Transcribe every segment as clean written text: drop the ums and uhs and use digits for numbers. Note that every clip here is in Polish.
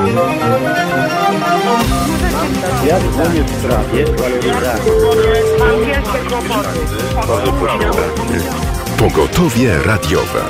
Ja dzwonię w sprawie Pogotowie radiowe.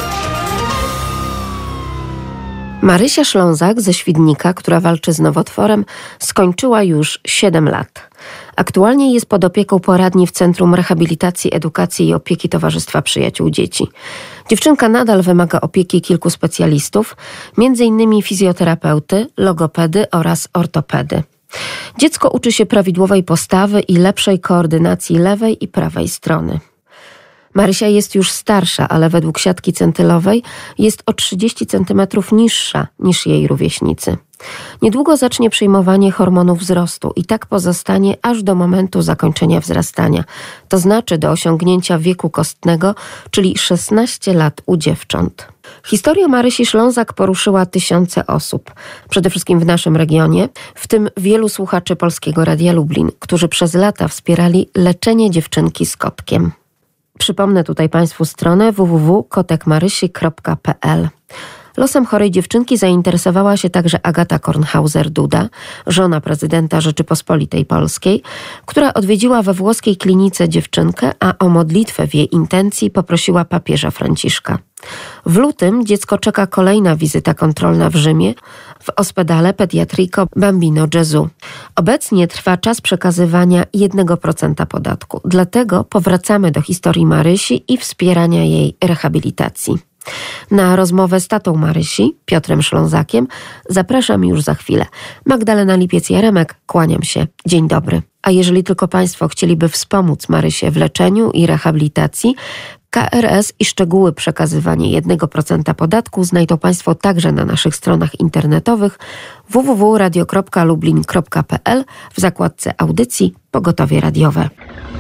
Marysia Ślązak ze Świdnika, która walczy z nowotworem, skończyła już 7 lat. Aktualnie jest pod opieką poradni w Centrum Rehabilitacji, Edukacji i Opieki Towarzystwa Przyjaciół Dzieci. Dziewczynka nadal wymaga opieki kilku specjalistów, m.in. fizjoterapeuty, logopedy oraz ortopedy. Dziecko uczy się prawidłowej postawy i lepszej koordynacji lewej i prawej strony. Marysia jest już starsza, ale według siatki centylowej jest o 30 cm niższa niż jej rówieśnicy. Niedługo zacznie przyjmowanie hormonów wzrostu i tak pozostanie aż do momentu zakończenia wzrastania, to znaczy do osiągnięcia wieku kostnego, czyli 16 lat u dziewcząt. Historia Marysi Ślązak poruszyła tysiące osób, przede wszystkim w naszym regionie, w tym wielu słuchaczy Polskiego Radia Lublin, którzy przez lata wspierali leczenie dziewczynki z kotkiem. Przypomnę tutaj Państwu stronę www.kotekmarysi.pl. Losem chorej dziewczynki zainteresowała się także Agata Kornhauser-Duda, żona prezydenta Rzeczypospolitej Polskiej, która odwiedziła we włoskiej klinice dziewczynkę, a o modlitwę w jej intencji poprosiła papieża Franciszka. W lutym dziecko czeka kolejna wizyta kontrolna w Rzymie w Ospedale Pediatrico Bambino Gesù. Obecnie trwa czas przekazywania 1% podatku. Dlatego powracamy do historii Marysi i wspierania jej rehabilitacji. Na rozmowę z tatą Marysi, Piotrem Ślązakiem, zapraszam już za chwilę. Magdalena Lipiec-Jaremek, kłaniam się. Dzień dobry. A jeżeli tylko Państwo chcieliby wspomóc Marysię w leczeniu i rehabilitacji, KRS i szczegóły przekazywania 1% podatku znajdą Państwo także na naszych stronach internetowych www.radio.lublin.pl w zakładce audycji Pogotowie radiowe.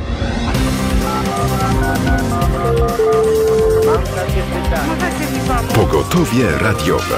Pogotowie radiowe.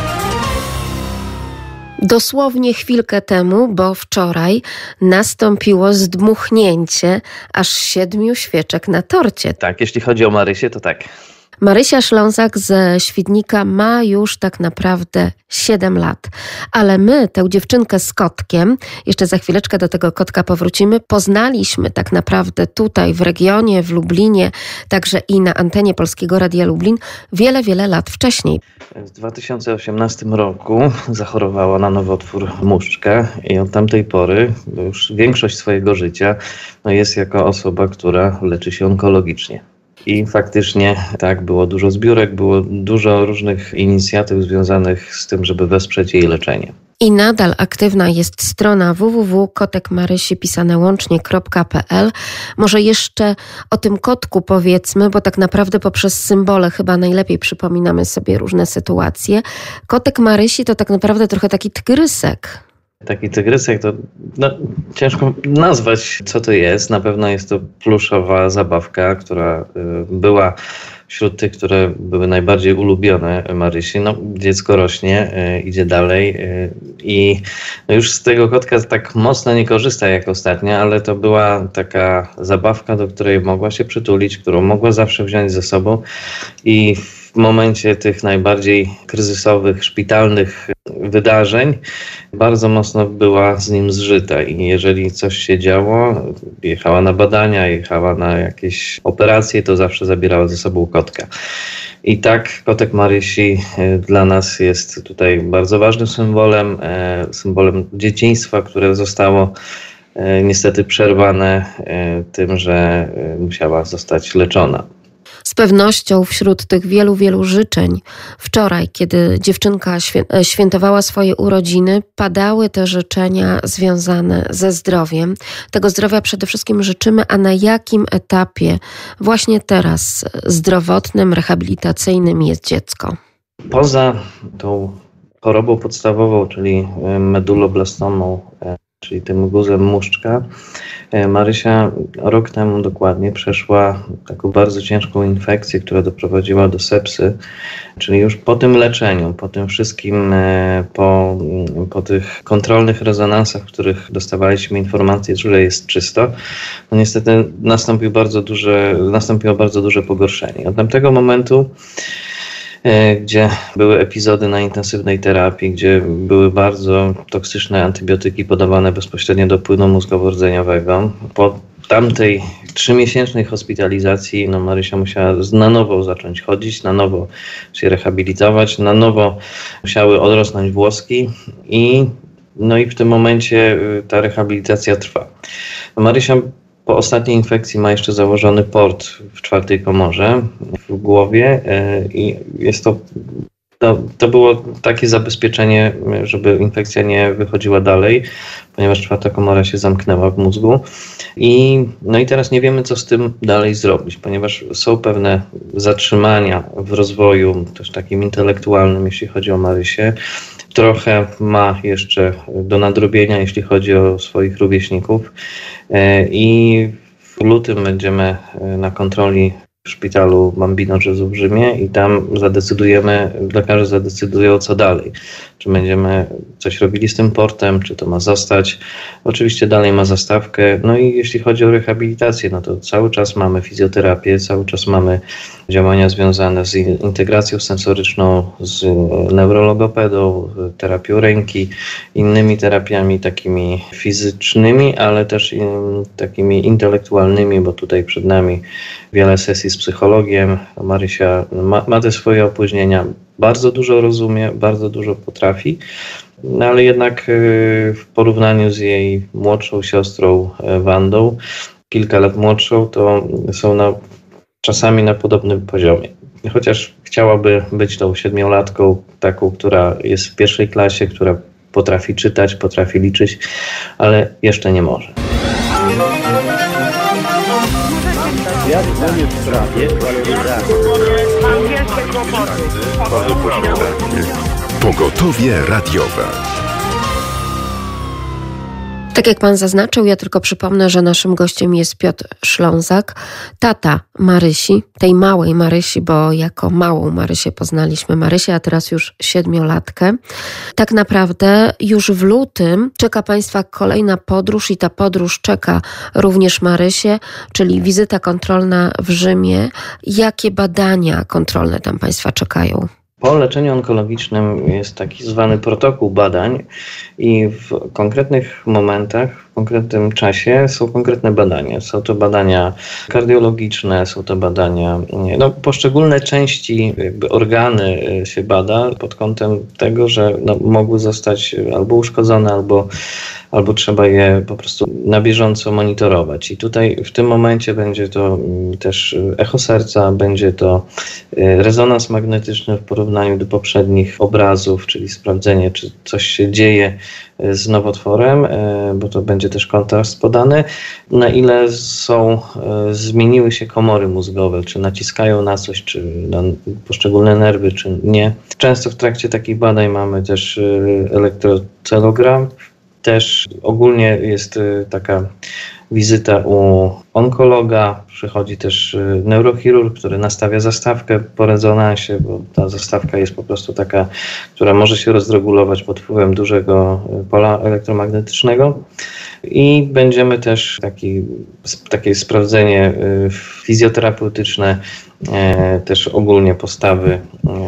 Dosłownie chwilkę temu, bo wczoraj nastąpiło zdmuchnięcie aż 7 świeczek na torcie. Tak, jeśli chodzi o Marysię, to tak. Marysia Ślązak ze Świdnika ma już tak naprawdę 7 lat, ale my tę dziewczynkę z kotkiem, jeszcze za chwileczkę do tego kotka powrócimy, poznaliśmy tak naprawdę tutaj w regionie, w Lublinie, także i na antenie Polskiego Radia Lublin wiele, wiele lat wcześniej. W 2018 roku zachorowała na nowotwór muszczka i od tamtej pory już większość swojego życia jest jako osoba, która leczy się onkologicznie. I faktycznie tak, było dużo zbiórek, było dużo różnych inicjatyw związanych z tym, żeby wesprzeć jej leczenie. I nadal aktywna jest strona www.kotekmarysi.pl. Może jeszcze o tym kotku powiedzmy, bo tak naprawdę poprzez symbole chyba najlepiej przypominamy sobie różne sytuacje. Kotek Marysi to tak naprawdę trochę taki tygrysek. Taki tygrysek to ciężko nazwać, co to jest. Na pewno jest to pluszowa zabawka, która była wśród tych, które były najbardziej ulubione Marysi. Dziecko rośnie, idzie dalej i już z tego kotka tak mocno nie korzysta jak ostatnio, ale to była taka zabawka, do której mogła się przytulić, którą mogła zawsze wziąć ze sobą i w momencie tych najbardziej kryzysowych, szpitalnych wydarzeń bardzo mocno była z nim zżyta i jeżeli coś się działo, jechała na badania, jechała na jakieś operacje, to zawsze zabierała ze sobą kotka. I tak kotek Marysi dla nas jest tutaj bardzo ważnym symbolem dzieciństwa, które zostało niestety przerwane tym, że musiała zostać leczona. Z pewnością wśród tych wielu, wielu życzeń wczoraj, kiedy dziewczynka świętowała swoje urodziny, padały te życzenia związane ze zdrowiem. Tego zdrowia przede wszystkim życzymy, a na jakim etapie właśnie teraz zdrowotnym, rehabilitacyjnym jest dziecko? Poza tą chorobą podstawową, czyli meduloblastomą, czyli tym guzem muszczka, Marysia rok temu dokładnie przeszła taką bardzo ciężką infekcję, która doprowadziła do sepsy, czyli już po tym leczeniu, po tym wszystkim, po tych kontrolnych rezonansach, w których dostawaliśmy informację, że jest czysto, niestety nastąpiło bardzo duże pogorszenie. Od tamtego momentu gdzie były epizody na intensywnej terapii, gdzie były bardzo toksyczne antybiotyki podawane bezpośrednio do płynu mózgowo-rdzeniowego. Po tamtej 3-miesięcznej hospitalizacji Marysia musiała na nowo zacząć chodzić, na nowo się rehabilitować, na nowo musiały odrosnąć włoski i w tym momencie ta rehabilitacja trwa. Marysia po ostatniej infekcji ma jeszcze założony port w 4. komorze w głowie i jest to było takie zabezpieczenie, żeby infekcja nie wychodziła dalej, ponieważ 4. komora się zamknęła w mózgu. I teraz nie wiemy, co z tym dalej zrobić, ponieważ są pewne zatrzymania w rozwoju, też takim intelektualnym, jeśli chodzi o Marysię. Trochę ma jeszcze do nadrobienia, jeśli chodzi o swoich rówieśników. I w lutym będziemy na kontroli w szpitalu Bambino Gesù w Rzymie i tam lekarze zadecydują, co dalej. Czy będziemy coś robili z tym portem, czy to ma zostać. Oczywiście dalej ma zastawkę. I jeśli chodzi o rehabilitację, to cały czas mamy fizjoterapię, cały czas mamy działania związane z integracją sensoryczną, z neurologopedą, terapią ręki, innymi terapiami takimi fizycznymi, ale też takimi intelektualnymi, bo tutaj przed nami wiele sesji z psychologiem. Marysia ma te swoje opóźnienia, bardzo dużo rozumie, bardzo dużo potrafi, ale jednak w porównaniu z jej młodszą siostrą Wandą, kilka lat młodszą, to są czasami na podobnym poziomie. Chociaż chciałaby być tą 7-latką, taką, która jest w 1. klasie, która potrafi czytać, potrafi liczyć, ale jeszcze nie może. Ja dzwonię w sprawie waloryzacji. Pogotowie radiowe. Tak jak pan zaznaczył, ja tylko przypomnę, że naszym gościem jest Piotr Ślązak, tata Marysi, tej małej Marysi, bo jako małą Marysię poznaliśmy Marysię, a teraz już 7-latkę. Tak naprawdę już w lutym czeka państwa kolejna podróż i ta podróż czeka również Marysię, czyli wizyta kontrolna w Rzymie. Jakie badania kontrolne tam państwa czekają? Po leczeniu onkologicznym jest taki zwany protokół badań i w konkretnych momentach, w konkretnym czasie są konkretne badania. Są to badania kardiologiczne, są to badania, poszczególne części, organy się bada pod kątem tego, że mogły zostać albo uszkodzone, albo trzeba je po prostu na bieżąco monitorować. I tutaj w tym momencie będzie to też echo serca, będzie to rezonans magnetyczny w porównaniu do poprzednich obrazów, czyli sprawdzenie, czy coś się dzieje z nowotworem, bo to będzie też kontrast podany, na ile zmieniły się komory mózgowe, czy naciskają na coś, czy na poszczególne nerwy, czy nie. Często w trakcie takich badań mamy też elektrocelogram. Też ogólnie jest taka wizyta u onkologa, przychodzi też neurochirurg, który nastawia zastawkę po rezonansie, bo ta zastawka jest po prostu taka, która może się rozregulować pod wpływem dużego pola elektromagnetycznego. I będziemy też takie sprawdzenie fizjoterapeutyczne, też ogólnie postawy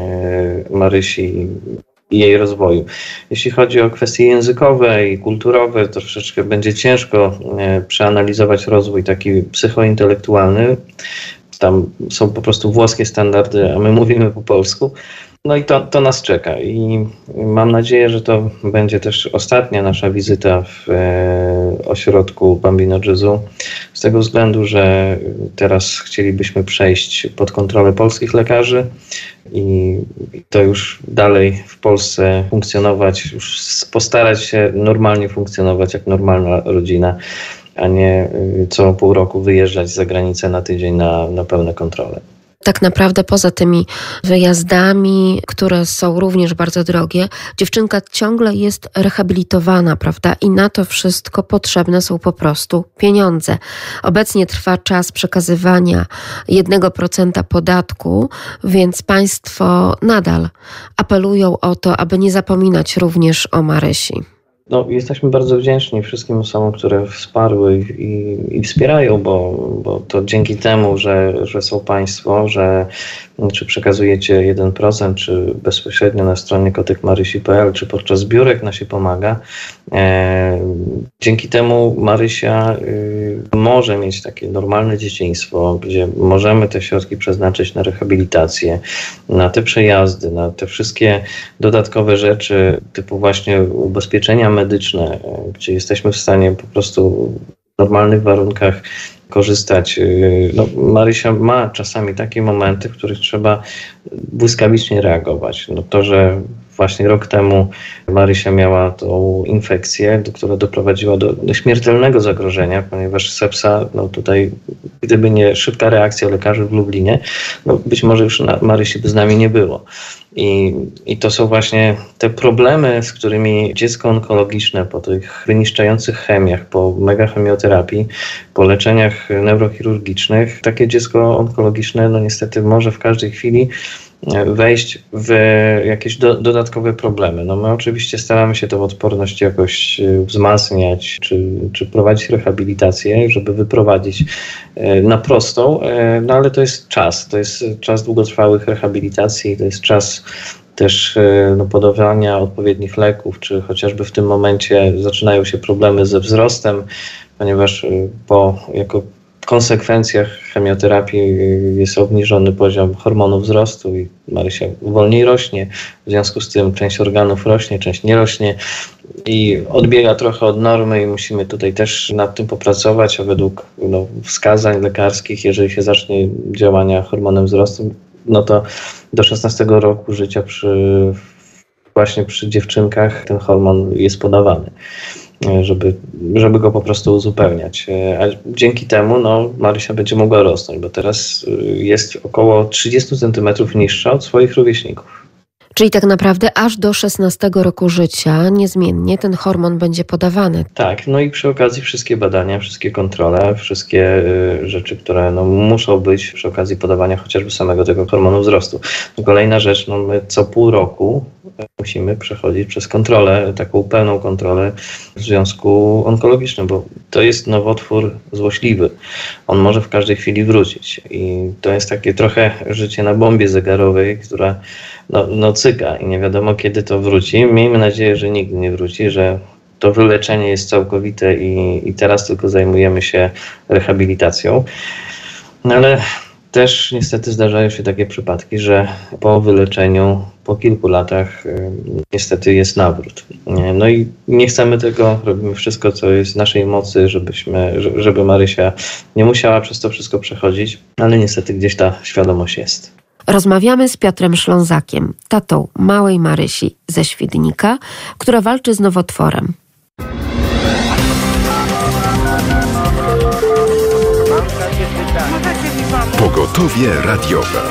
Marysi i jej rozwoju. Jeśli chodzi o kwestie językowe i kulturowe, to troszeczkę będzie ciężko przeanalizować rozwój taki psychointelektualny. Tam są po prostu włoskie standardy, a my mówimy po polsku. I to nas czeka i mam nadzieję, że to będzie też ostatnia nasza wizyta w ośrodku Bambino Gesù, z tego względu, że teraz chcielibyśmy przejść pod kontrolę polskich lekarzy i to już dalej w Polsce funkcjonować, już postarać się normalnie funkcjonować jak normalna rodzina, a nie co pół roku wyjeżdżać za granicę na tydzień na pełne kontrole. Tak naprawdę poza tymi wyjazdami, które są również bardzo drogie, dziewczynka ciągle jest rehabilitowana, prawda? I na to wszystko potrzebne są po prostu pieniądze. Obecnie trwa czas przekazywania 1% podatku, więc państwo nadal apelują o to, aby nie zapominać również o Marysi. Jesteśmy bardzo wdzięczni wszystkim osobom, które wsparły i wspierają, bo to dzięki temu, że są państwo, że czy przekazujecie 1%, czy bezpośrednio na stronie kotykmarysi.pl, czy podczas zbiórek na się pomaga. Dzięki temu Marysia może mieć takie normalne dzieciństwo, gdzie możemy te środki przeznaczyć na rehabilitację, na te przejazdy, na te wszystkie dodatkowe rzeczy, typu właśnie ubezpieczenia medyczne, gdzie jesteśmy w stanie po prostu w normalnych warunkach korzystać. Marysia ma czasami takie momenty, w których trzeba błyskawicznie reagować. To, że właśnie rok temu Marysia miała tą infekcję, która doprowadziła do śmiertelnego zagrożenia, ponieważ sepsa, tutaj gdyby nie szybka reakcja lekarzy w Lublinie, być może już Marysi by z nami nie było. I to są właśnie te problemy, z którymi dziecko onkologiczne po tych wyniszczających chemiach, po megachemioterapii, po leczeniach neurochirurgicznych, takie dziecko onkologiczne niestety może w każdej chwili wejść w jakieś dodatkowe problemy. My oczywiście staramy się tę odporność jakoś wzmacniać, czy prowadzić rehabilitację, żeby wyprowadzić na prostą, ale to jest czas długotrwałych rehabilitacji, to jest czas też podawania odpowiednich leków, czy chociażby w tym momencie zaczynają się problemy ze wzrostem, ponieważ jako konsekwencjach chemioterapii jest obniżony poziom hormonu wzrostu i Marysia wolniej rośnie. W związku z tym część organów rośnie, część nie rośnie i odbiega trochę od normy i musimy tutaj też nad tym popracować, a według wskazań lekarskich, jeżeli się zacznie działania hormonem wzrostu, to do 16 roku życia właśnie przy dziewczynkach ten hormon jest podawany, żeby go po prostu uzupełniać. A dzięki temu Marysia będzie mogła rosnąć, bo teraz jest około 30 cm niższa od swoich rówieśników. Czyli tak naprawdę aż do 16 roku życia niezmiennie ten hormon będzie podawany. Tak, i przy okazji wszystkie badania, wszystkie kontrole, wszystkie rzeczy, które muszą być przy okazji podawania chociażby samego tego hormonu wzrostu. Kolejna rzecz, my co pół roku musimy przechodzić przez kontrolę, taką pełną kontrolę w związku onkologicznym, bo to jest nowotwór złośliwy. On może w każdej chwili wrócić i to jest takie trochę życie na bombie zegarowej, która cyka i nie wiadomo kiedy to wróci. Miejmy nadzieję, że nigdy nie wróci, że to wyleczenie jest całkowite i teraz tylko zajmujemy się rehabilitacją. Ale też niestety zdarzają się takie przypadki, że po wyleczeniu, po kilku latach niestety jest nawrót. I nie chcemy tego, robimy wszystko, co jest w naszej mocy, żeby Marysia nie musiała przez to wszystko przechodzić, ale niestety gdzieś ta świadomość jest. Rozmawiamy z Piotrem Ślązakiem, tatą małej Marysi ze Świdnika, która walczy z nowotworem. Pogotowie radiowe.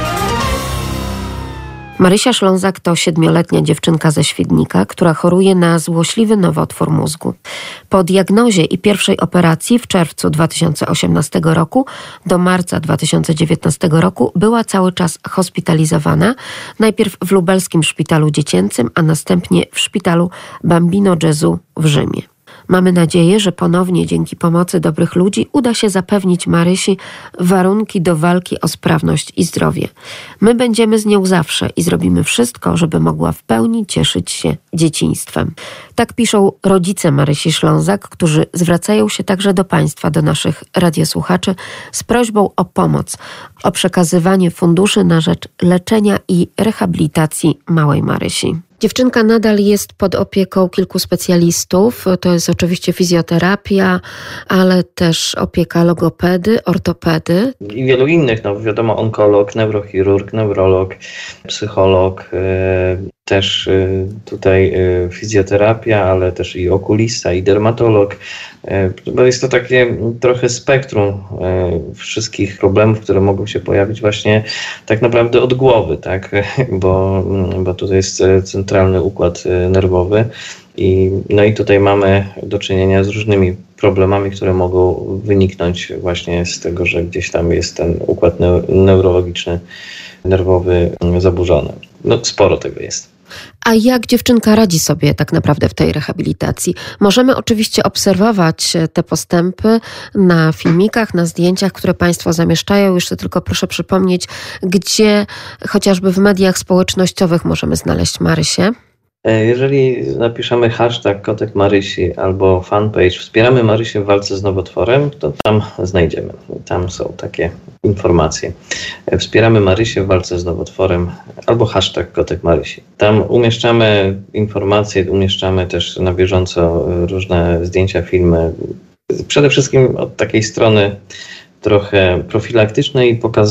Marysia Ślązak to 7-letnia dziewczynka ze Świdnika, która choruje na złośliwy nowotwór mózgu. Po diagnozie i pierwszej operacji w czerwcu 2018 roku do marca 2019 roku była cały czas hospitalizowana, najpierw w lubelskim szpitalu dziecięcym, a następnie w szpitalu Bambino Gesù w Rzymie. Mamy nadzieję, że ponownie dzięki pomocy dobrych ludzi uda się zapewnić Marysi warunki do walki o sprawność i zdrowie. My będziemy z nią zawsze i zrobimy wszystko, żeby mogła w pełni cieszyć się dzieciństwem. Tak piszą rodzice Marysi Ślązak, którzy zwracają się także do Państwa, do naszych radiosłuchaczy z prośbą o pomoc, o przekazywanie funduszy na rzecz leczenia i rehabilitacji małej Marysi. Dziewczynka nadal jest pod opieką kilku specjalistów. To jest oczywiście fizjoterapia, ale też opieka logopedy, ortopedy. I wielu innych, wiadomo, onkolog, neurochirurg, neurolog, psycholog, też tutaj fizjoterapia, ale też i okulista, i dermatolog. Bo jest to takie trochę spektrum wszystkich problemów, które mogą się pojawić właśnie tak naprawdę od głowy, tak? Bo tutaj jest centralny układ nerwowy i tutaj mamy do czynienia z różnymi problemami, które mogą wyniknąć właśnie z tego, że gdzieś tam jest ten układ neurologiczny, nerwowy zaburzony. Sporo tego jest. A jak dziewczynka radzi sobie tak naprawdę w tej rehabilitacji? Możemy oczywiście obserwować te postępy na filmikach, na zdjęciach, które Państwo zamieszczają. Jeszcze tylko proszę przypomnieć, gdzie chociażby w mediach społecznościowych możemy znaleźć Marysię. Jeżeli napiszemy hashtag Kotek Marysi albo fanpage Wspieramy Marysię w walce z nowotworem, to tam znajdziemy. Tam są takie informacje. Wspieramy Marysię w walce z nowotworem albo hashtag Kotek Marysi. Tam umieszczamy informacje, umieszczamy też na bieżąco różne zdjęcia, filmy. Przede wszystkim od takiej strony trochę profilaktycznej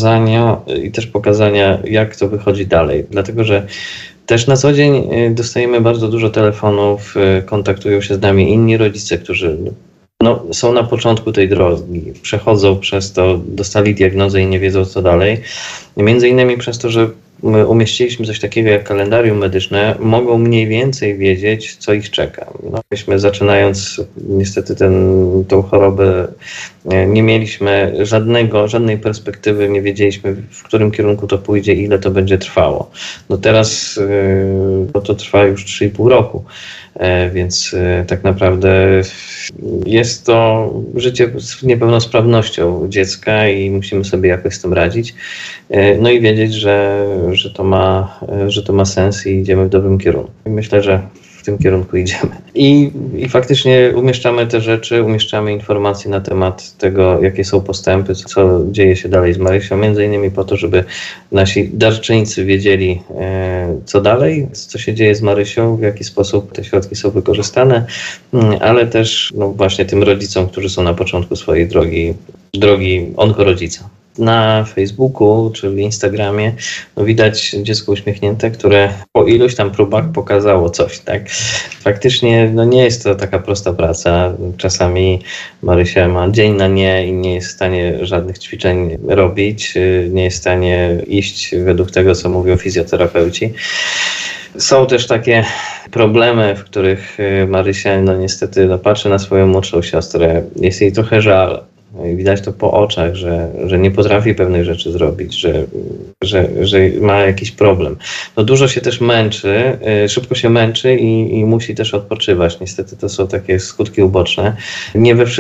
i też pokazania, jak to wychodzi dalej. Dlatego, że też na co dzień dostajemy bardzo dużo telefonów, kontaktują się z nami inni rodzice, którzy są na początku tej drogi, przechodzą przez to, dostali diagnozę i nie wiedzą co dalej. Między innymi przez to, że umieściliśmy coś takiego jak kalendarium medyczne, mogą mniej więcej wiedzieć, co ich czeka. Myśmy zaczynając niestety tą chorobę, nie mieliśmy żadnej perspektywy, nie wiedzieliśmy, w którym kierunku to pójdzie, ile to będzie trwało. Teraz to trwa już 3,5 roku, więc tak naprawdę jest to życie z niepełnosprawnością dziecka i musimy sobie jakoś z tym radzić. I wiedzieć, że to ma sens i idziemy w dobrym kierunku. Myślę, że w tym kierunku idziemy. I faktycznie umieszczamy te rzeczy, umieszczamy informacje na temat tego, jakie są postępy, co dzieje się dalej z Marysią, między innymi po to, żeby nasi darczyńcy wiedzieli, co dalej, co się dzieje z Marysią, w jaki sposób te środki są wykorzystane, ale też właśnie tym rodzicom, którzy są na początku swojej drogi onkorodzica. Na Facebooku czy w Instagramie widać dziecko uśmiechnięte, które po iluś tam próbach pokazało coś, tak? Faktycznie nie jest to taka prosta praca. Czasami Marysia ma dzień na nie i nie jest w stanie żadnych ćwiczeń robić, nie jest w stanie iść według tego, co mówią fizjoterapeuci. Są też takie problemy, w których Marysia niestety patrzy na swoją młodszą siostrę. Jest jej trochę żal. Widać to po oczach, że nie potrafi pewnych rzeczy zrobić, że ma jakiś problem. Dużo się też męczy, szybko się męczy i musi też odpoczywać. Niestety to są takie skutki uboczne. Nie we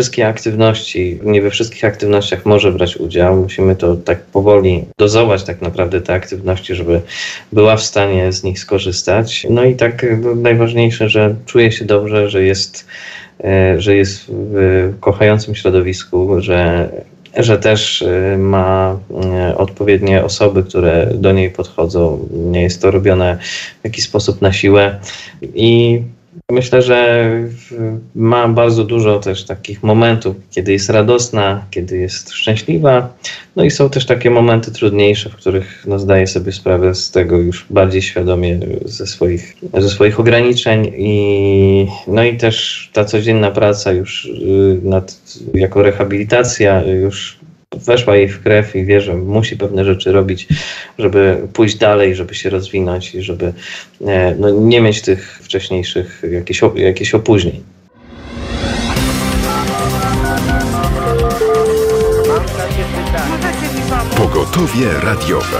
wszystkich aktywnościach może brać udział. Musimy to tak powoli dozować tak naprawdę te aktywności, żeby była w stanie z nich skorzystać. I tak najważniejsze, że czuje się dobrze, że jest w kochającym środowisku, że też ma odpowiednie osoby, które do niej podchodzą. Nie jest to robione w jakiś sposób na siłę i myślę, że ma bardzo dużo też takich momentów, kiedy jest radosna, kiedy jest szczęśliwa. I są też takie momenty trudniejsze, w których zdaje sobie sprawę z tego już bardziej świadomie ze swoich ograniczeń i też ta codzienna praca już jako rehabilitacja już weszła jej w krew i wie, że musi pewne rzeczy robić, żeby pójść dalej, żeby się rozwinąć i żeby nie mieć tych wcześniejszych jakichś opóźnień. Pogotowie radiowe.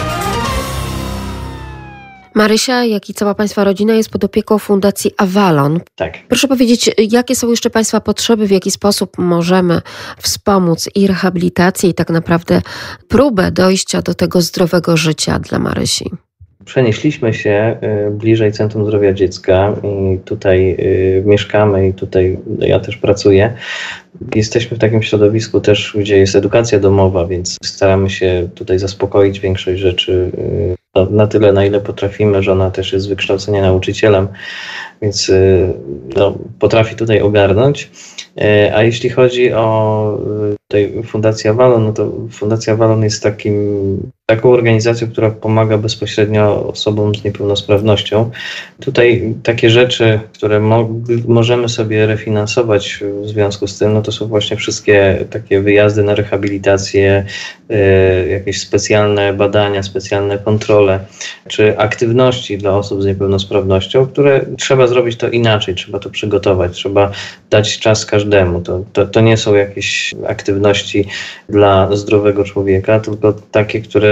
Marysia, jak i cała Państwa rodzina jest pod opieką Fundacji Avalon. Tak. Proszę powiedzieć, jakie są jeszcze Państwa potrzeby, w jaki sposób możemy wspomóc i rehabilitację i tak naprawdę próbę dojścia do tego zdrowego życia dla Marysi? Przenieśliśmy się bliżej Centrum Zdrowia Dziecka i tutaj mieszkamy i tutaj ja też pracuję. Jesteśmy w takim środowisku też, gdzie jest edukacja domowa, więc staramy się tutaj zaspokoić większość rzeczy na tyle, na ile potrafimy. Żona też jest z wykształcenia nauczycielem, więc potrafi tutaj ogarnąć. A jeśli chodzi o tej Fundację Avalon, to Fundacja Avalon jest taką organizacją, która pomaga bezpośrednio osobom z niepełnosprawnością. Tutaj takie rzeczy, które możemy sobie refinansować w związku z tym, to są właśnie wszystkie takie wyjazdy na rehabilitację, jakieś specjalne badania, specjalne kontrole, czy aktywności dla osób z niepełnosprawnością, które trzeba zrobić to inaczej, trzeba to przygotować, trzeba dać czas każdemu. To nie są jakieś aktywności dla zdrowego człowieka, tylko takie, które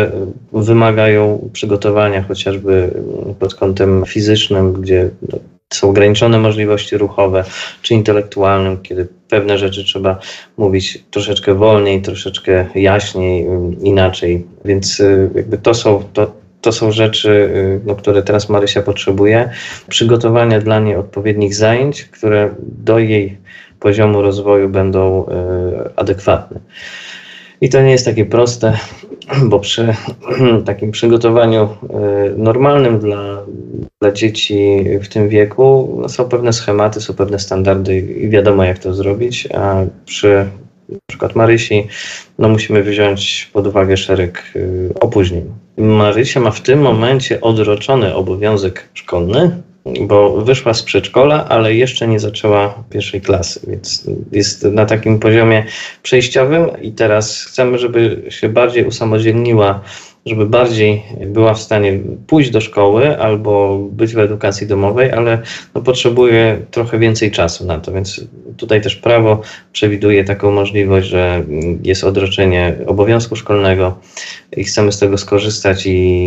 które wymagają przygotowania chociażby pod kątem fizycznym, gdzie są ograniczone możliwości ruchowe czy intelektualne, kiedy pewne rzeczy trzeba mówić troszeczkę wolniej, troszeczkę jaśniej, inaczej. Więc jakby to są rzeczy, które teraz Marysia potrzebuje. Przygotowania dla niej odpowiednich zajęć, które do jej poziomu rozwoju będą adekwatne. I to nie jest takie proste, bo przy takim przygotowaniu normalnym dla dzieci w tym wieku są pewne schematy, są pewne standardy i wiadomo, jak to zrobić, a przy na przykład Marysi musimy wziąć pod uwagę szereg opóźnień. Marysia ma w tym momencie odroczony obowiązek szkolny, bo wyszła z przedszkola, ale jeszcze nie zaczęła pierwszej klasy, więc jest na takim poziomie przejściowym i teraz chcemy, żeby się bardziej usamodzielniła, żeby bardziej była w stanie pójść do szkoły albo być w edukacji domowej, ale potrzebuje trochę więcej czasu na to, więc tutaj też prawo przewiduje taką możliwość, że jest odroczenie obowiązku szkolnego i chcemy z tego skorzystać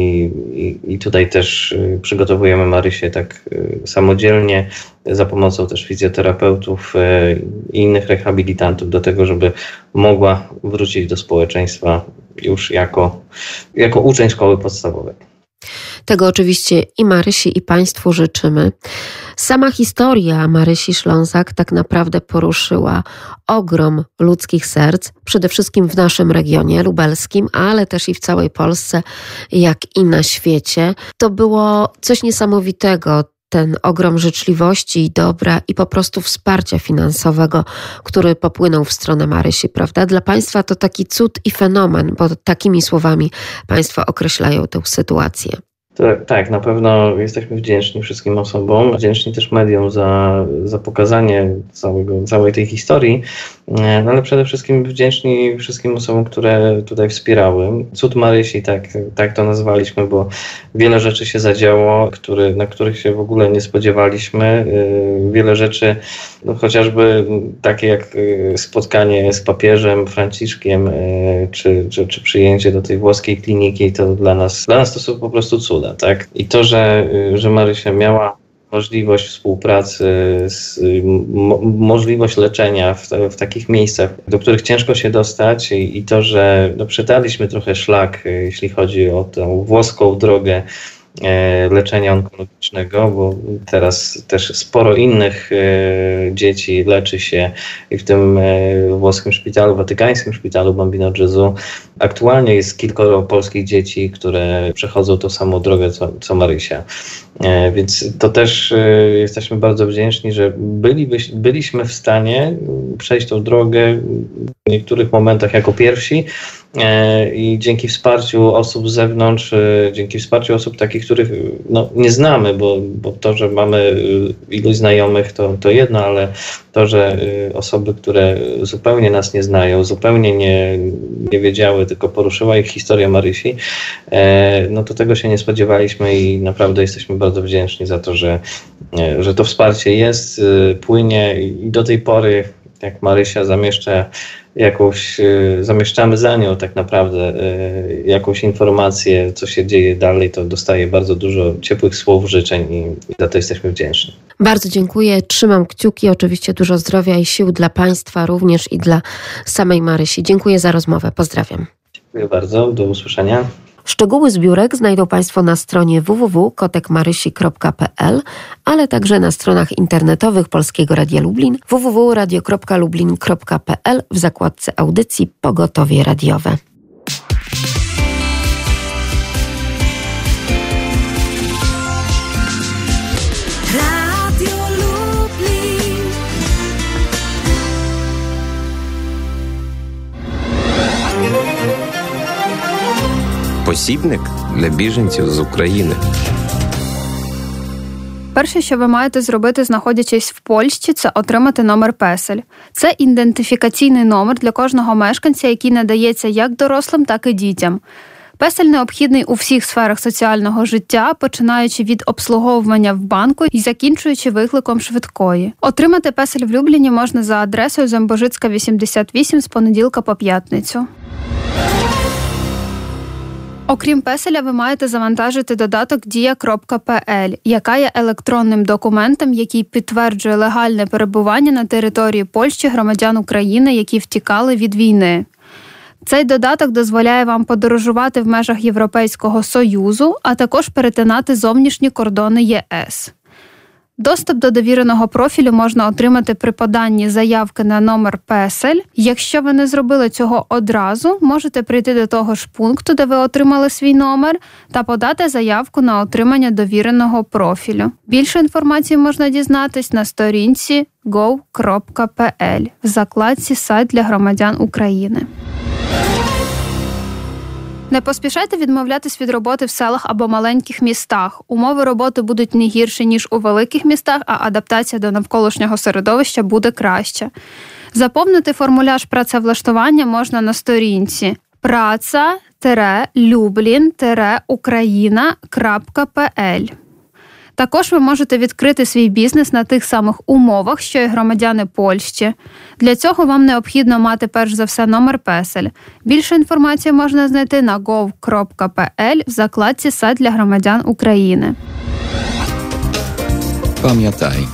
i tutaj też przygotowujemy Marysię tak samodzielnie za pomocą też fizjoterapeutów i innych rehabilitantów do tego, żeby mogła wrócić do społeczeństwa już jako uczeń szkoły podstawowej. Tego oczywiście i Marysi, i Państwu życzymy. Sama historia Marysi Ślązak tak naprawdę poruszyła ogrom ludzkich serc, przede wszystkim w naszym regionie lubelskim, ale też i w całej Polsce, jak i na świecie. To było coś niesamowitego, ten ogrom życzliwości i dobra i po prostu wsparcia finansowego, który popłynął w stronę Marysi, prawda? Dla Państwa to taki cud i fenomen, bo takimi słowami Państwo określają tę sytuację. Tak, na pewno jesteśmy wdzięczni wszystkim osobom, wdzięczni też mediom za pokazanie całej tej historii, ale przede wszystkim wdzięczni wszystkim osobom, które tutaj wspierały. Cud Marysi, tak to nazwaliśmy, bo wiele rzeczy się zadziało, na których się w ogóle nie spodziewaliśmy. Wiele rzeczy, chociażby takie jak spotkanie z papieżem Franciszkiem, czy przyjęcie do tej włoskiej kliniki, to dla nas to są po prostu cuda. Tak? I to, że Marysia miała możliwość współpracy, możliwość leczenia w takich miejscach, do których ciężko się dostać i to, że przetarliśmy trochę szlak, jeśli chodzi o tę włoską drogę leczenia onkologicznego, bo teraz też sporo innych dzieci leczy się i w tym włoskim szpitalu, watykańskim szpitalu Bambino Gesù aktualnie jest kilkoro polskich dzieci, które przechodzą tą samą drogę co Marysia. Więc to też jesteśmy bardzo wdzięczni, że byliśmy w stanie przejść tą drogę w niektórych momentach jako pierwsi i dzięki wsparciu osób z zewnątrz, dzięki wsparciu osób takich, których nie znamy, bo to, że mamy iluś znajomych to jedno, ale to, że osoby, które zupełnie nas nie znają, zupełnie nie wiedziały, tylko poruszyła ich historia Marysi, to tego się nie spodziewaliśmy i naprawdę jesteśmy bardzo wdzięczni za to, że to wsparcie jest, płynie i do tej pory, jak Marysia zamieszczamy za nią tak naprawdę jakąś informację, co się dzieje dalej, to dostaje bardzo dużo ciepłych słów, życzeń i za to jesteśmy wdzięczni. Bardzo dziękuję, trzymam kciuki, oczywiście dużo zdrowia i sił dla Państwa, również i dla samej Marysi. Dziękuję za rozmowę, pozdrawiam. Dziękuję bardzo, do usłyszenia. Szczegóły zbiórek znajdą Państwo na stronie www.kotekmarysi.pl, ale także na stronach internetowych Polskiego Radia Lublin, www.radio.lublin.pl w zakładce audycji Pogotowie Radiowe. Посібник для біженців з України. Перше, що ви маєте зробити, знаходячись в Польщі, це отримати номер PESEL. Це ідентифікаційний номер для кожного мешканця, який надається як дорослим, так і дітям. PESEL необхідний у всіх сферах соціального життя, починаючи від обслуговування в банку і закінчуючи викликом швидкої. Отримати PESEL в Любліні можна за адресою Замбожицька, 88 з понеділка по п'ятницю. Окрім песеля, ви маєте завантажити додаток Dія.pl, яка є електронним документом, який підтверджує легальне перебування на території Польщі громадян України, які втікали від війни. Цей додаток дозволяє вам подорожувати в межах Європейського Союзу, а також перетинати зовнішні кордони ЄС. Доступ до довіреного профілю можна отримати при поданні заявки на номер песель. Якщо ви не зробили цього одразу, можете прийти до того ж пункту, де ви отримали свій номер, та подати заявку на отримання довіреного профілю. Більше інформації можна дізнатись на сторінці go.pl в закладці «Сайт для громадян України». Не поспішайте відмовлятись від роботи в селах або маленьких містах. Умови роботи будуть не гірші, ніж у великих містах, а адаптація до навколишнього середовища буде краща. Заповнити формуляр працевлаштування можна на сторінці praca-lublin-ukraina.pl. Також ви можете відкрити свій бізнес на тих самих умовах, що й громадяни Польщі. Для цього вам необхідно мати перш за все номер песель. Більше інформації можна знайти на gov.pl в закладці «Сайт для громадян України». Пам'ятай.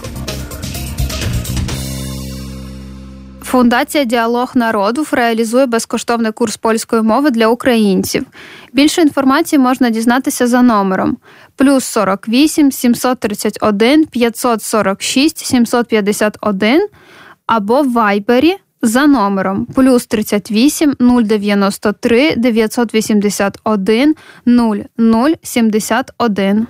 Фундація «Діалог народів» реалізує безкоштовний курс польської мови для українців. Більше інформації можна дізнатися за номером +48 731 546 751 або в Вайбері за номером +38 093 981 0071.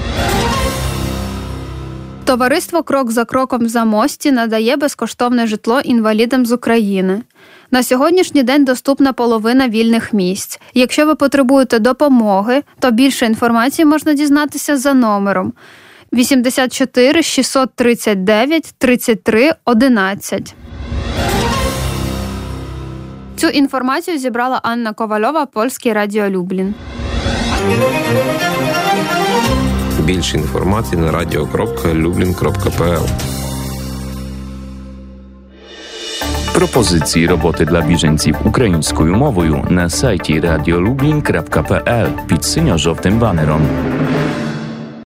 Товариство «Крок за кроком в Замості» надає безкоштовне житло інвалідам з України. На сьогоднішній день доступна половина вільних місць. Якщо ви потребуєте допомоги, то більше інформації можна дізнатися за номером 84 639 33 11. Цю інформацію зібрала Анна Ковальова, Польське Радіо Люблін. Більше інформації на radio.lublin.pl. Пропозиції роботи для біженців українською мовою на сайті radiolublin.pl під синьо-жовтим банером.